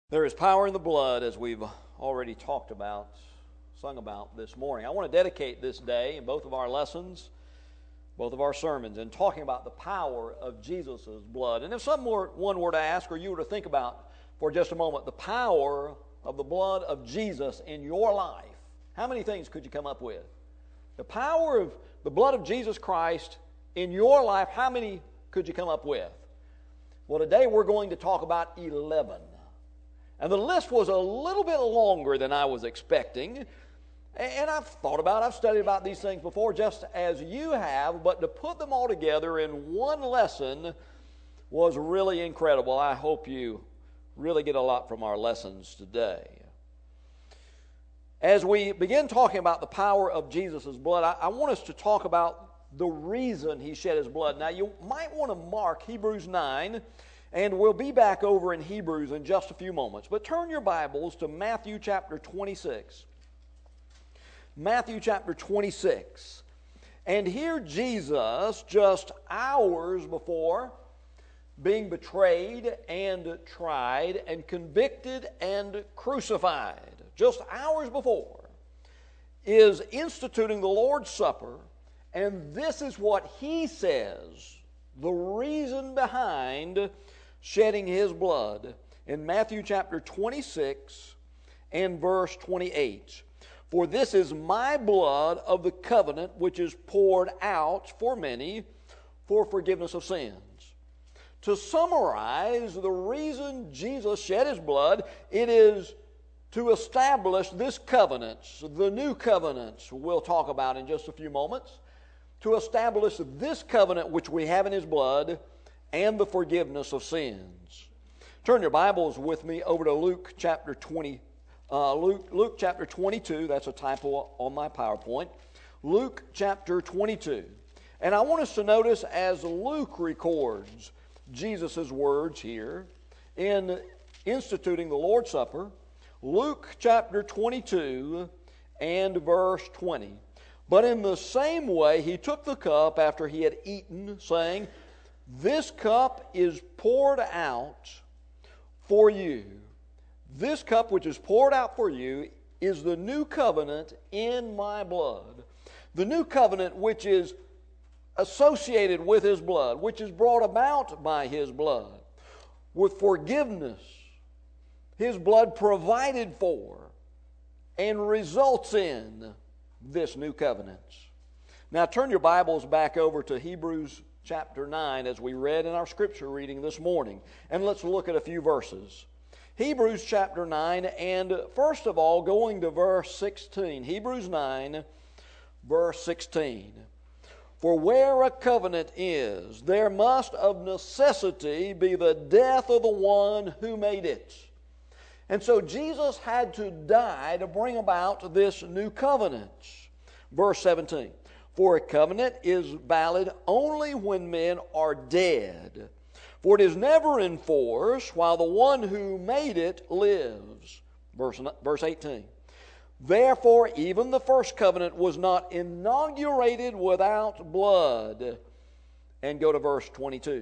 There is power in the blood, as we've already talked about, sung about this morning. I want to dedicate this day in both of our lessons, both of our sermons, in talking about the power of Jesus' blood. And if one were to ask, or you were to think about for just a moment, the power of the blood of Jesus in your life, how many things could you come up with? The power of the blood of Jesus Christ in your life, how many could you come up with? Well, today we're going to talk about 11. And the list was a little bit longer than I was expecting. And I've studied about these things before, just as you have, but to put them all together in one lesson was really incredible. I hope you really get a lot from our lessons today. As we begin talking about the power of Jesus' blood, I want us to talk about the reason he shed his blood. Now, you might want to mark Hebrews 9, and we'll be back over in Hebrews in just a few moments. But turn your Bibles to Matthew chapter 26. Matthew chapter 26. And here Jesus, just hours before being betrayed and tried and convicted and crucified, just hours before, is instituting the Lord's Supper. And this is what he says, the reason behind shedding his blood, in Matthew chapter 26 and verse 28. For this is my blood of the covenant, which is poured out for many for forgiveness of sins. To summarize the reason Jesus shed his blood, it is to establish this covenant, the new covenant we'll talk about in just a few moments, to establish this covenant which we have in his blood and the forgiveness of sins. Turn your Bibles with me over to Luke chapter 20. Luke chapter 22. That's a typo on my PowerPoint. Luke chapter 22. And I want us to notice as Luke records Jesus' words here in instituting the Lord's Supper, Luke chapter 22 and verse 20. But in the same way he took the cup after he had eaten, saying, "This cup is poured out for you. This cup which is poured out for you is the new covenant in my blood." The new covenant which is associated with his blood, which is brought about by his blood, with forgiveness, his blood provided for, and results in this new covenant. Now turn your Bibles back over to Hebrews chapter 9, as we read in our scripture reading this morning. And let's look at a few verses. Hebrews chapter 9, and first of all, going to verse 16. Hebrews 9, verse 16. For where a covenant is, there must of necessity be the death of the one who made it. And so Jesus had to die to bring about this new covenant. Verse 17. For a covenant is valid only when men are dead. For it is never in force while the one who made it lives. Verse 18. Therefore, even the first covenant was not inaugurated without blood. And go to verse 22.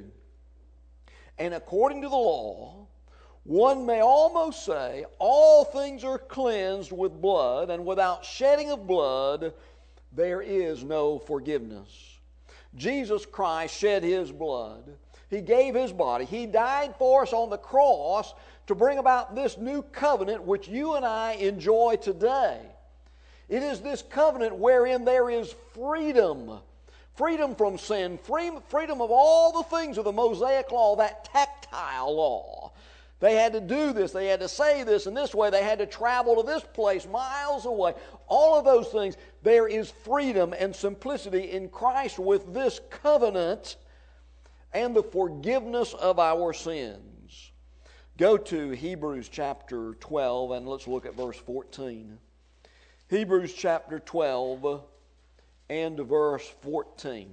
And according to the law, one may almost say all things are cleansed with blood, and without shedding of blood there is no forgiveness. Jesus Christ shed his blood. He gave his body. He died for us on the cross to bring about this new covenant which you and I enjoy today. It is this covenant wherein there is freedom. Freedom from sin. Freedom of all the things of the Mosaic law, that tactile law. They had to do this, they had to say this in this way, they had to travel to this place miles away. All of those things, there is freedom and simplicity in Christ with this covenant and the forgiveness of our sins. Go to Hebrews chapter 12 and let's look at verse 14. Hebrews chapter 12 and verse 14.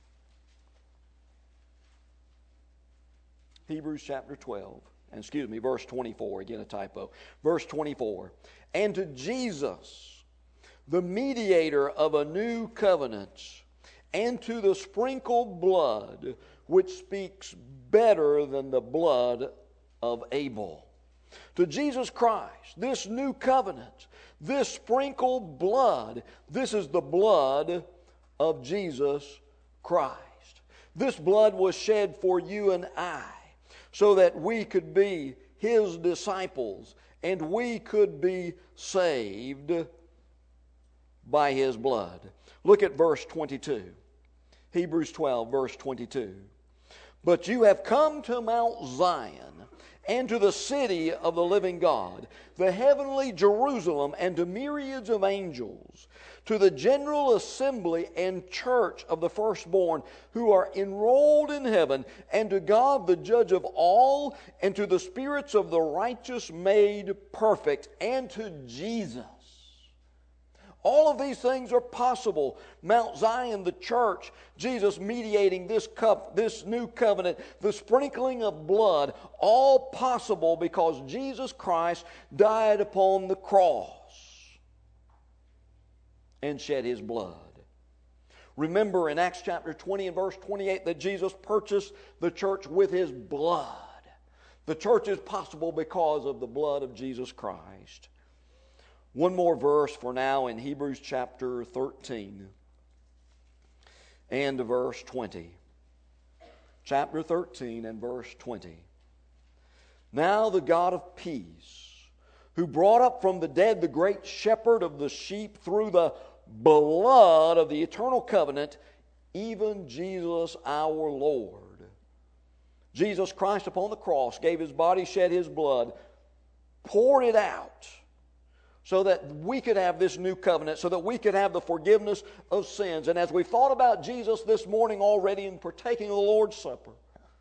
Hebrews chapter 12. Verse 24, again a typo. Verse 24. And to Jesus, the mediator of a new covenant, and to the sprinkled blood, which speaks better than the blood of Abel. to Jesus Christ, this new covenant, this sprinkled blood, this is the blood of Jesus Christ. This blood was shed for you and I so that we could be His disciples and we could be saved by His blood. Look at verse 22. Hebrews 12, verse 22. But you have come to Mount Zion and to the city of the living God, the heavenly Jerusalem, and to myriads of angels, to the general assembly and church of the firstborn who are enrolled in heaven, and to God the judge of all, and to the spirits of the righteous made perfect, and to Jesus. All of these things are possible. Mount Zion, the church, Jesus mediating this new covenant, the sprinkling of blood, all possible because Jesus Christ died upon the cross and shed His blood. Remember in Acts chapter 20 and verse 28 that Jesus purchased the church with His blood. The church is possible because of the blood of Jesus Christ. One more verse for now in Hebrews chapter 13 and verse 20. Chapter 13 and verse 20. Now the God of peace, who brought up from the dead the great shepherd of the sheep through the blood of the eternal covenant, even Jesus our Lord. Jesus Christ upon the cross gave His body, shed His blood, poured it out, so that we could have this new covenant, so that we could have the forgiveness of sins. And as we thought about Jesus this morning already in partaking of the Lord's Supper,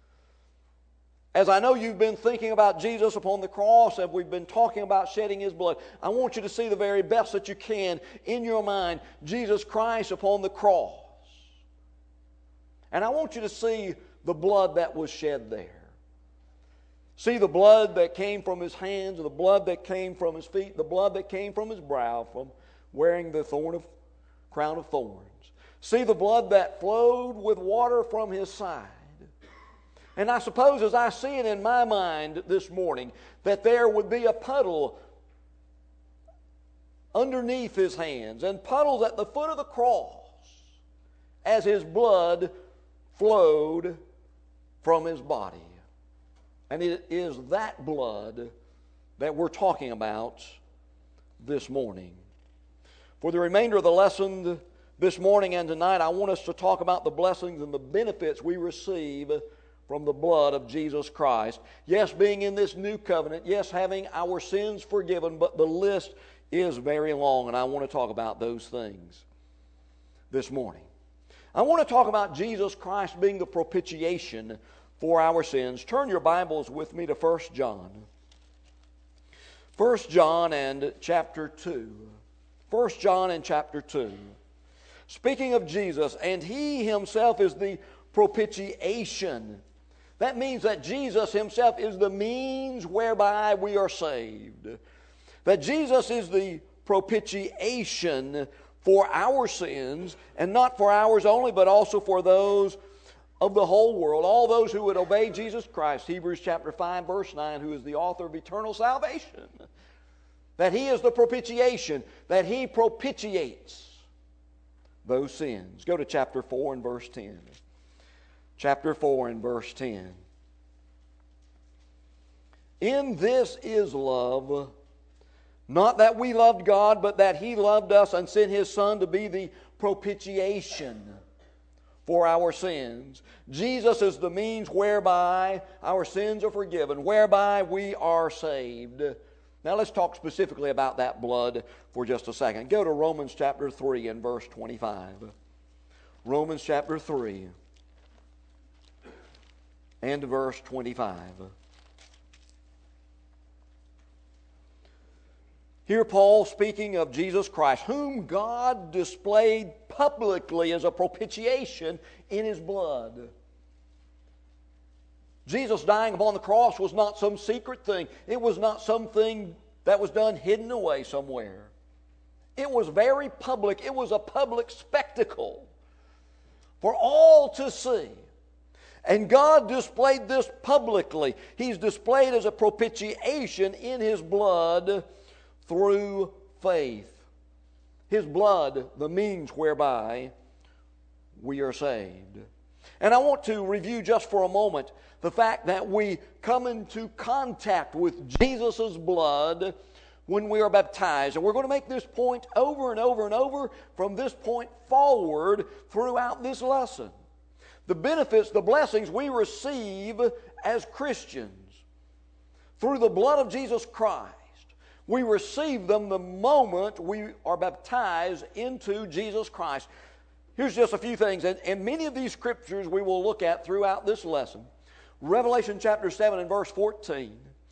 as I know you've been thinking about Jesus upon the cross, as we've been talking about shedding His blood, I want you to see the very best that you can in your mind, Jesus Christ upon the cross. And I want you to see the blood that was shed there. See the blood that came from His hands, the blood that came from His feet, the blood that came from His brow from wearing the crown of thorns. See the blood that flowed with water from His side. And I suppose as I see it in my mind this morning, that there would be a puddle underneath His hands and puddles at the foot of the cross as His blood flowed from His body. And it is that blood that we're talking about this morning. For the remainder of the lesson this morning and tonight, I want us to talk about the blessings and the benefits we receive from the blood of Jesus Christ. Yes, being in this new covenant. Yes, having our sins forgiven. But the list is very long, and I want to talk about those things this morning. I want to talk about Jesus Christ being the propitiation for our sins. Turn your Bibles with me to 1 John. 1 John and chapter 2. 1 John and chapter 2. Speaking of Jesus, and He Himself is the propitiation. That means that Jesus Himself is the means whereby we are saved. That Jesus is the propitiation for our sins, and not for ours only, but also for those of the whole world, all those who would obey Jesus Christ. Hebrews chapter 5, verse 9, who is the author of eternal salvation. That He is the propitiation, that He propitiates those sins. Go to chapter 4 and verse 10. Chapter 4 and verse 10. In this is love, not that we loved God, but that He loved us and sent His Son to be the propitiation for our sins. Jesus is the means whereby our sins are forgiven, whereby we are saved. Now let's talk specifically about that blood for just a second. Go to Romans chapter 3 and verse 25. Romans chapter 3 and verse 25. Here Paul speaking of Jesus Christ, whom God displayed publicly as a propitiation in His blood. Jesus dying upon the cross was not some secret thing. It was not something that was done hidden away somewhere. It was very public. It was a public spectacle for all to see. And God displayed this publicly. He's displayed as a propitiation in His blood through faith. His blood, the means whereby we are saved. And I want to review just for a moment the fact that we come into contact with Jesus' blood when we are baptized. And we're going to make this point over and over and over from this point forward throughout this lesson. The benefits, the blessings we receive as Christians through the blood of Jesus Christ. We receive them the moment we are baptized into Jesus Christ. Here's just a few things, and many of these scriptures we will look at throughout this lesson. Revelation chapter 7 and verse 14.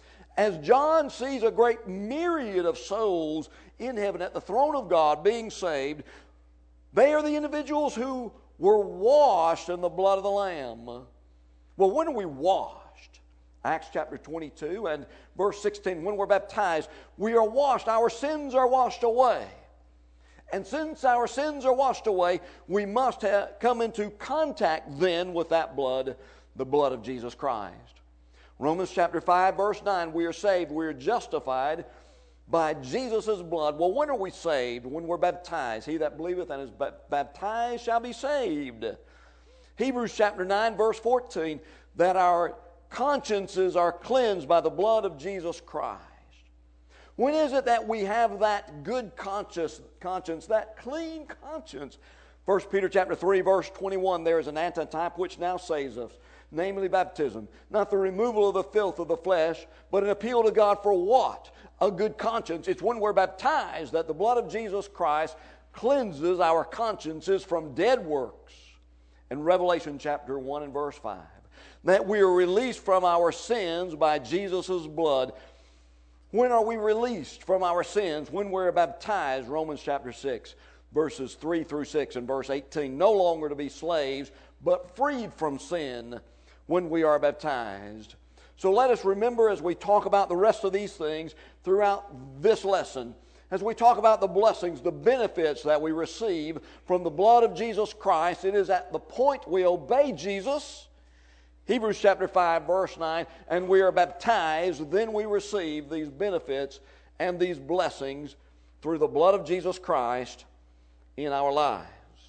As John sees a great myriad of souls in heaven at the throne of God being saved, they are the individuals who were washed in the blood of the Lamb. Well, when are we washed? Acts chapter 22 and verse 16, when we're baptized, we are washed. Our sins are washed away. And since our sins are washed away, we must come into contact then with that blood, the blood of Jesus Christ. Romans chapter 5, verse 9, we are saved, we are justified by Jesus' blood. Well, when are we saved? When we're baptized. He that believeth and is baptized shall be saved. Hebrews chapter 9, verse 14, that our consciences are cleansed by the blood of Jesus Christ. When is it that we have that good conscience, that clean conscience? 1 Peter chapter 3, verse 21, there is an antitype which now saves us, namely baptism. Not the removal of the filth of the flesh, but an appeal to God for what? A good conscience. It's when we're baptized that the blood of Jesus Christ cleanses our consciences from dead works. In Revelation chapter 1 and verse 5. That we are released from our sins by Jesus' blood. When are we released from our sins? When we're baptized, Romans chapter 6, verses 3 through 6 and verse 18. No longer to be slaves, but freed from sin when we are baptized. So let us remember as we talk about the rest of these things throughout this lesson, as we talk about the blessings, the benefits that we receive from the blood of Jesus Christ, it is at the point we obey Jesus, Hebrews chapter 5, verse 9, and we are baptized, then we receive these benefits and these blessings through the blood of Jesus Christ in our lives.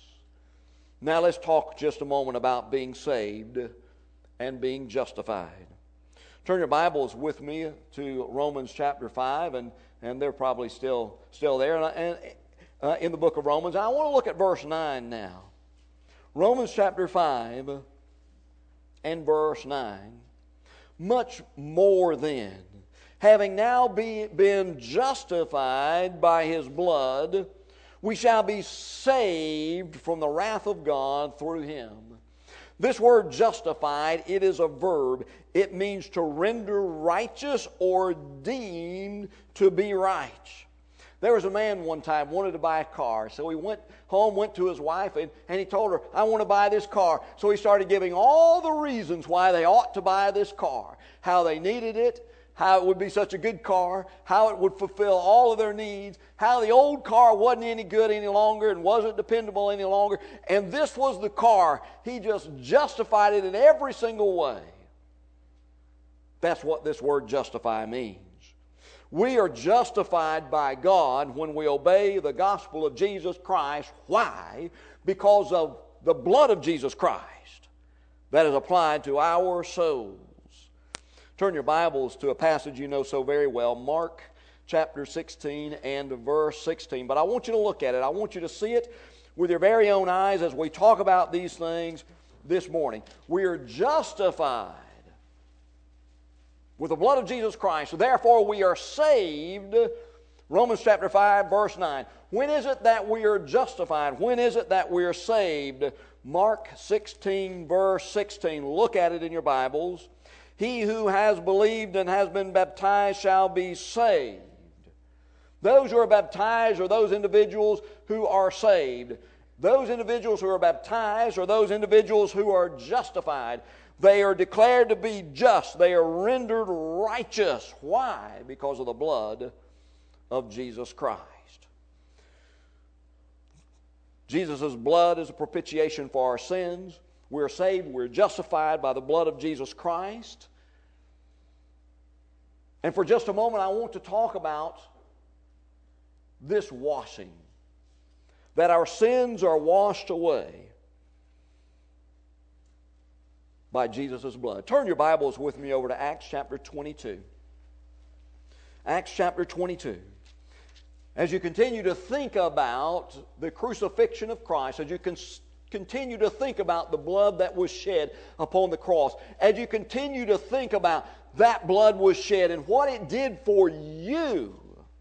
Now let's talk just a moment about being saved and being justified. Turn your Bibles with me to Romans chapter 5, and they're probably still there and in the book of Romans. I want to look at verse 9 now. Romans chapter 5 and verse 9. Much more then, having now been justified by His blood, we shall be saved from the wrath of God through Him. This word justified, it is a verb. It means to render righteous or deemed to be right. There was a man one time wanted to buy a car. So he went home, went to his wife, and he told her, I want to buy this car. So he started giving all the reasons why they ought to buy this car. How they needed it, how it would be such a good car, how it would fulfill all of their needs, how the old car wasn't any good any longer and wasn't dependable any longer. And this was the car. He just justified it in every single way. That's what this word justify means. We are justified by God when we obey the gospel of Jesus Christ. Why? Because of the blood of Jesus Christ that is applied to our souls. Turn your Bibles to a passage you know so very well, Mark chapter 16 and verse 16. But I want you to look at it. I want you to see it with your very own eyes as we talk about these things this morning. We are justified with the blood of Jesus Christ. Therefore, we are saved. Romans chapter 5, verse 9. When is it that we are justified? When is it that we are saved? Mark 16, verse 16. Look at it in your Bibles. He who has believed and has been baptized shall be saved. Those who are baptized are those individuals who are saved. Those individuals who are baptized are those individuals who are justified. They are declared to be just. They are rendered righteous. Why? Because of the blood of Jesus Christ. Jesus' blood is a propitiation for our sins. We're saved, we're justified by the blood of Jesus Christ. And for just a moment, I want to talk about this washing. That our sins are washed away by Jesus' blood. Turn your Bibles with me over to Acts chapter 22. Acts chapter 22. As you continue to think about the crucifixion of Christ, as you continue to think about the blood that was shed upon the cross, as you continue to think about that blood was shed and what it did for you,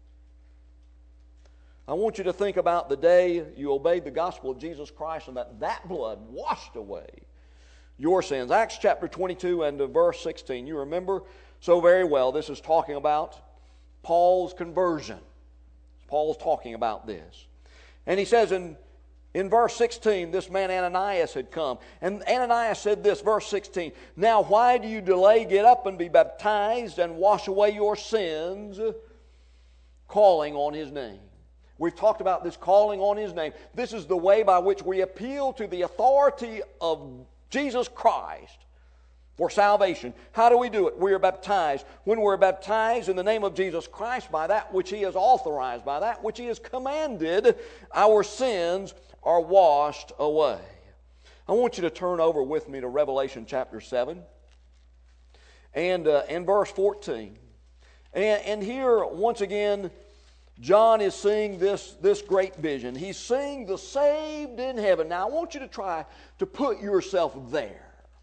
I want you to think about the day you obeyed the gospel of Jesus Christ and that blood washed away your sins. Acts chapter 22 and verse 16. You remember so very well, this is talking about Paul's conversion. Paul's talking about this. And he says in verse 16, this man Ananias had come. And Ananias said this, verse 16, "Now why do you delay? Get up and be baptized and wash away your sins, calling on His name." We've talked about this calling on His name. This is the way by which we appeal to the authority of Jesus Christ for salvation. How do we do it? We are baptized. When we're baptized in the name of Jesus Christ, by that which He has authorized, by that which He has commanded, our sins are washed away. I want you to turn over with me to Revelation chapter 7 and verse 14. And here, once again, John is seeing this great vision. He's seeing the saved in heaven. Now, I want you to try to put yourself there.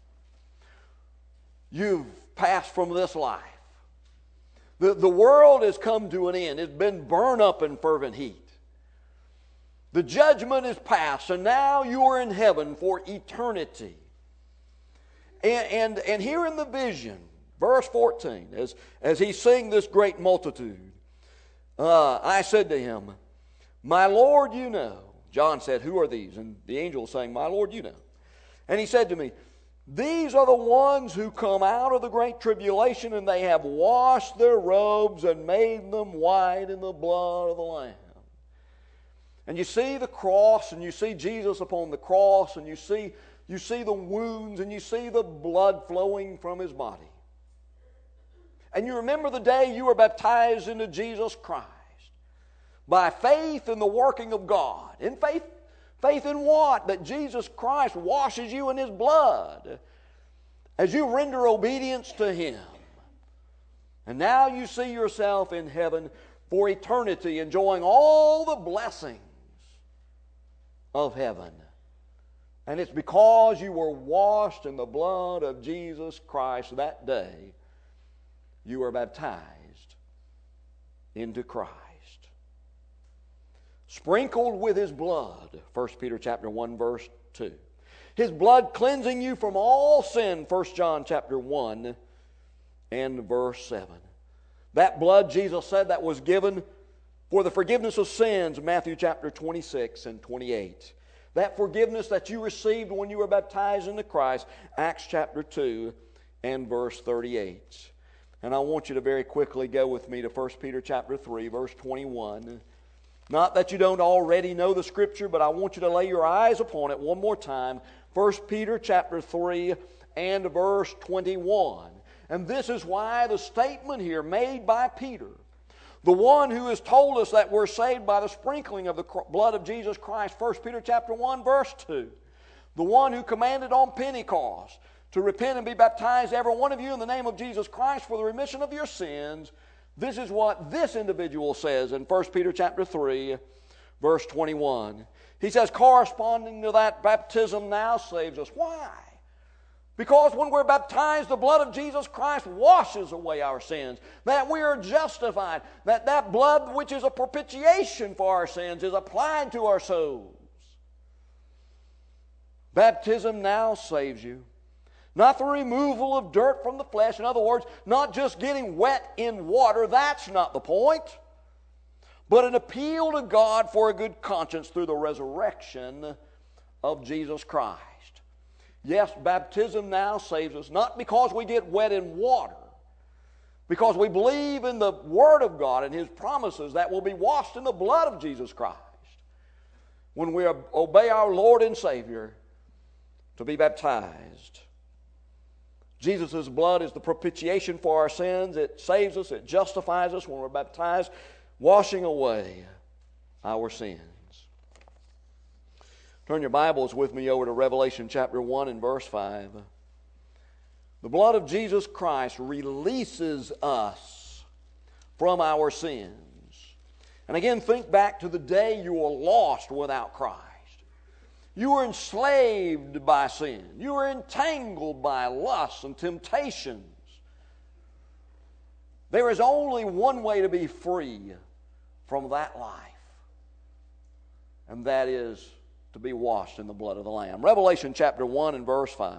You've passed from this life. The world has come to an end. It's been burned up in fervent heat. The judgment is past, and now you are in heaven for eternity. And here in the vision, verse 14, as he's seeing this great multitude, I said to him, "My Lord, you know." John said, "Who are these?" And the angel was saying, "My Lord, you know." And he said to me, "These are the ones who come out of the great tribulation, and they have washed their robes and made them white in the blood of the Lamb." And you see the cross, and you see Jesus upon the cross, and you see the wounds, and you see the blood flowing from His body. And you remember the day you were baptized into Jesus Christ by faith in the working of God. In faith in what? That Jesus Christ washes you in His blood as you render obedience to Him. And now you see yourself in heaven for eternity, enjoying all the blessings of heaven. And it's because you were washed in the blood of Jesus Christ that day you were baptized into Christ. Sprinkled with His blood, 1 Peter chapter 1, verse 2. His blood cleansing you from all sin, 1 John chapter 1 and verse 7. That blood, Jesus said, that was given for the forgiveness of sins, Matthew chapter 26 and 28. That forgiveness that you received when you were baptized into Christ, Acts chapter 2 and verse 38. And I want you to very quickly go with me to 1 Peter chapter 3, verse 21. Not that you don't already know the Scripture, but I want you to lay your eyes upon it one more time. 1 Peter chapter 3 and verse 21. And this is why the statement here made by Peter, the one who has told us that we're saved by the sprinkling of the blood of Jesus Christ, 1 Peter chapter 1, verse 2. The one who commanded on Pentecost to repent and be baptized, every one of you, in the name of Jesus Christ for the remission of your sins. This is what this individual says in 1 Peter chapter 3, verse 21. He says, corresponding to that, baptism now saves us. Why? Because when we're baptized, the blood of Jesus Christ washes away our sins. That we are justified. That blood which is a propitiation for our sins is applied to our souls. Baptism now saves you. Not the removal of dirt from the flesh. In other words, not just getting wet in water. That's not the point. But an appeal to God for a good conscience through the resurrection of Jesus Christ. Yes, baptism now saves us, not because we get wet in water, because we believe in the Word of God and His promises that will be washed in the blood of Jesus Christ. When we obey our Lord and Savior, to be baptized. Jesus' blood is the propitiation for our sins. It saves us. It justifies us when we're baptized, washing away our sins. Turn your Bibles with me over to Revelation chapter 1 and verse 5. The blood of Jesus Christ releases us from our sins. And again, think back to the day you were lost without Christ. You were enslaved by sin. You were entangled by lusts and temptations. There is only one way to be free from that life, and that is to be washed in the blood of the Lamb. Revelation chapter 1 and verse 5.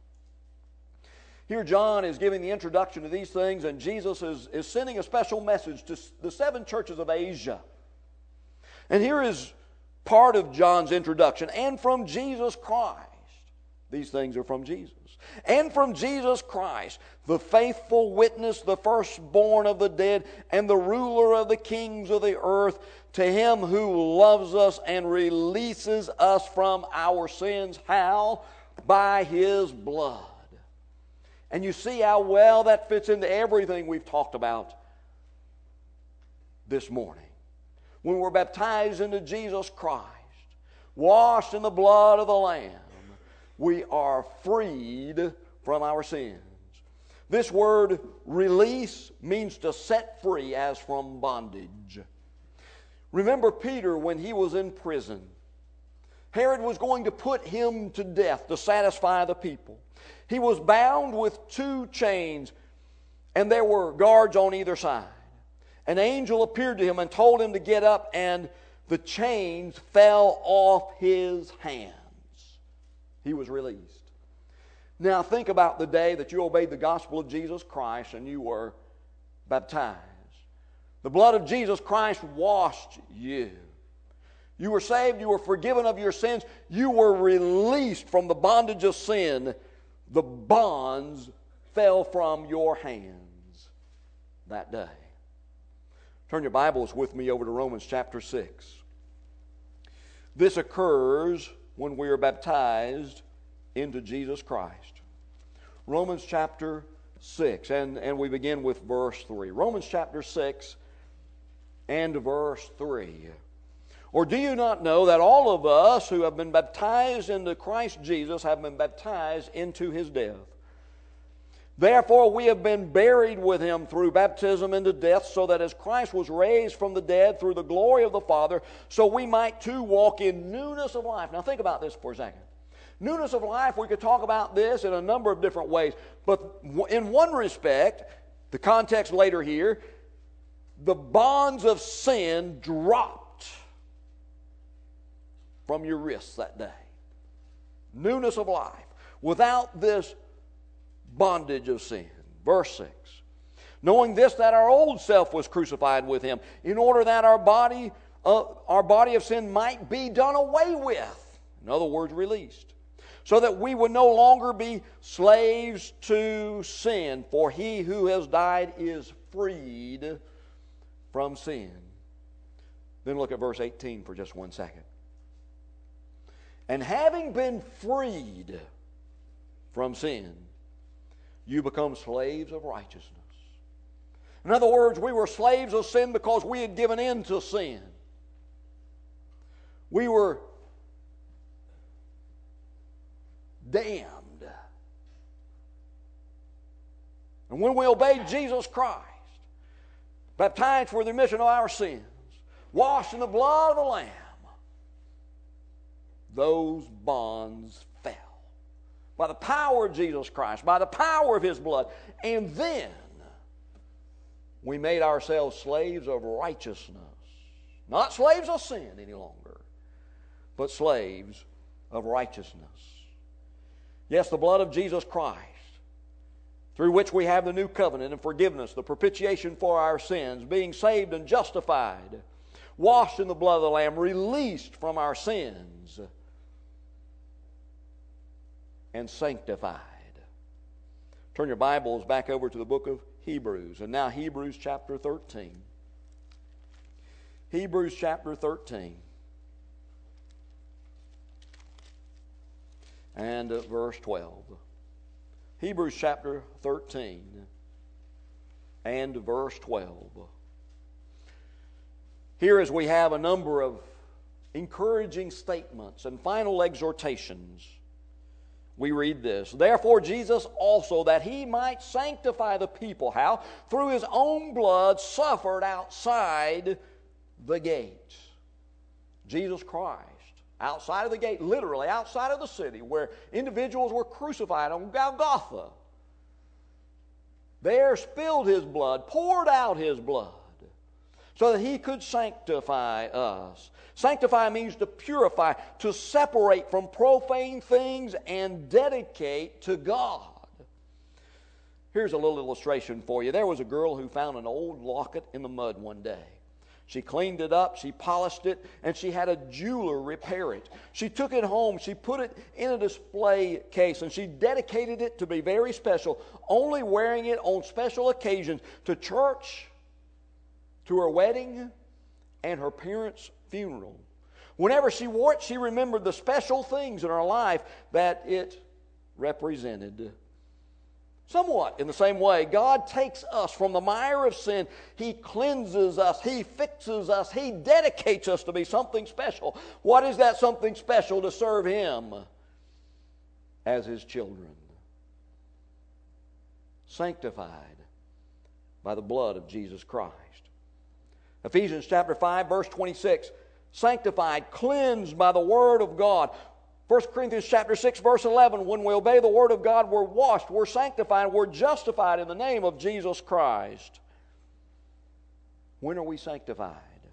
Here John is giving the introduction to these things, and Jesus is sending a special message to the 7 churches of Asia. And here is part of John's introduction. And from Jesus Christ. These things are from Jesus. And from Jesus Christ, the faithful witness, the firstborn of the dead, and the ruler of the kings of the earth, to him who loves us and releases us from our sins. How? By his blood. And you see how well that fits into everything we've talked about this morning. When we're baptized into Jesus Christ, washed in the blood of the Lamb, we are freed from our sins. This word release means to set free as from bondage. Remember Peter when he was in prison. Herod was going to put him to death to satisfy the people. He was bound with 2 chains, and there were guards on either side. An angel appeared to him and told him to get up, and the chains fell off his hands. He was released. Now think about the day that you obeyed the gospel of Jesus Christ and you were baptized. The blood of Jesus Christ washed you. You were saved. You were forgiven of your sins. You were released from the bondage of sin. The bonds fell from your hands that day. Turn your Bibles with me over to Romans chapter 6. This occurs when we are baptized into Jesus Christ. Romans chapter 6, and we begin with verse 3. Romans chapter 6 and verse 3. Or do you not know that all of us who have been baptized into Christ Jesus have been baptized into his death? Therefore we have been buried with him through baptism into death, so that as Christ was raised from the dead through the glory of the Father, so we might too walk in newness of life. Now think about this for a second. Newness of life, we could talk about this in a number of different ways. But in one respect, the context later here, the bonds of sin dropped from your wrists that day. Newness of life. Without this bondage of sin. Verse 6. Knowing this, that our old self was crucified with him, in order that our body of sin might be done away with. In other words, released. So that we would no longer be slaves to sin, for he who has died is freed from sin. Then look at verse 18 for just 1 second. And having been freed from sin, you become slaves of righteousness. In other words, we were slaves of sin because we had given in to sin. We were damned. And when we obeyed Jesus Christ, baptized for the remission of our sins, washed in the blood of the Lamb, those bonds fell. By the power of Jesus Christ, by the power of his blood. And then we made ourselves slaves of righteousness. Not slaves of sin any longer, but slaves of righteousness. Yes, the blood of Jesus Christ, through which we have the new covenant and forgiveness, the propitiation for our sins, being saved and justified, washed in the blood of the Lamb, released from our sins, and sanctified. Turn your Bibles back over to the book of Hebrews. And now Hebrews chapter 13. Hebrews chapter 13. and verse 12. Hebrews chapter 13 and verse 12. Here, as we have a number of encouraging statements and final exhortations, we read this: Therefore Jesus also, that he might sanctify the people, how? Through his own blood suffered outside the gate. Jesus Christ, outside of the gate, literally outside of the city, where individuals were crucified on Golgotha, there spilled his blood, poured out his blood, so that he could sanctify us. Sanctify means to purify, to separate from profane things and dedicate to God. Here's a little illustration for you. There was a girl who found an old locket in the mud one day. She cleaned it up, she polished it, and she had a jeweler repair it. She took it home, she put it in a display case, and she dedicated it to be very special, only wearing it on special occasions, to church, to her wedding, and her parents' funeral. Whenever she wore it, she remembered the special things in her life that it represented. Somewhat in the same way, God takes us from the mire of sin. He cleanses us. He fixes us. He dedicates us to be something special. What is that something special? To serve Him as His children. Sanctified by the blood of Jesus Christ. Ephesians chapter 5, verse 26. Sanctified, cleansed by the Word of God. 1 Corinthians chapter 6, verse 11, when we obey the Word of God, we're washed, we're sanctified, we're justified in the name of Jesus Christ. When are we sanctified?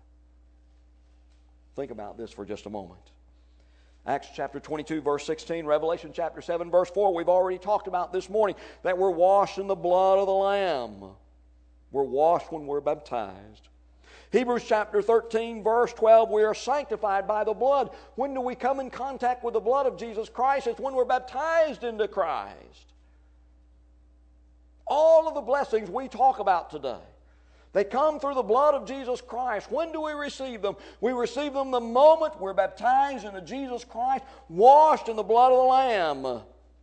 Think about this for just a moment. Acts chapter 22, verse 16, Revelation chapter 7, verse 4, we've already talked about this morning, that we're washed in the blood of the Lamb. We're washed when we're baptized. Hebrews chapter 13, verse 12, we are sanctified by the blood. When do we come in contact with the blood of Jesus Christ? It's when we're baptized into Christ. All of the blessings we talk about today, they come through the blood of Jesus Christ. When do we receive them? We receive them the moment we're baptized into Jesus Christ, washed in the blood of the Lamb.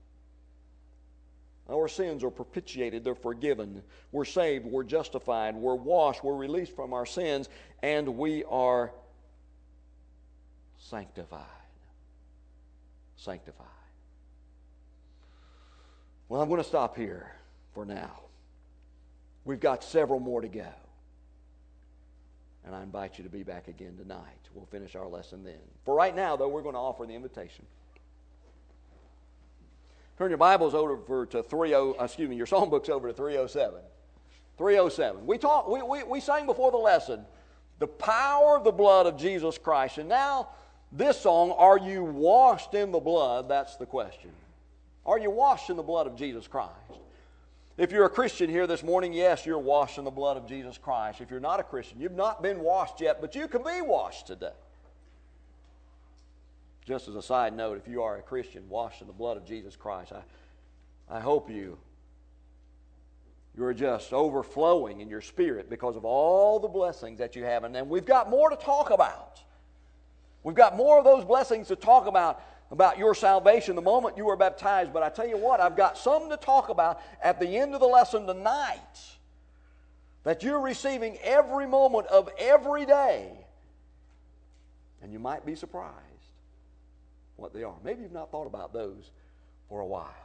Our sins are propitiated, they're forgiven. We're saved, we're justified, we're washed, we're released from our sins, and we are sanctified. Sanctified. Well, I'm going to stop here for now. We've got several more to go. And I invite you to be back again tonight. We'll finish our lesson then. For right now, though, we're going to offer the invitation. Turn your Bibles over to your songbooks over to 307. 307. We sang before the lesson, the power of the blood of Jesus Christ. And now, this song, are you washed in the blood? That's the question. Are you washed in the blood of Jesus Christ? If you're a Christian here this morning, yes, you're washed in the blood of Jesus Christ. If you're not a Christian, you've not been washed yet, but you can be washed today. Just as a side note, if you are a Christian washed in the blood of Jesus Christ, I hope you're just overflowing in your spirit because of all the blessings that you have. And then we've got more to talk about. We've got more of those blessings to talk about your salvation the moment you were baptized. But I tell you what, I've got some to talk about at the end of the lesson tonight that you're receiving every moment of every day. And you might be surprised what they are. Maybe you've not thought about those for a while.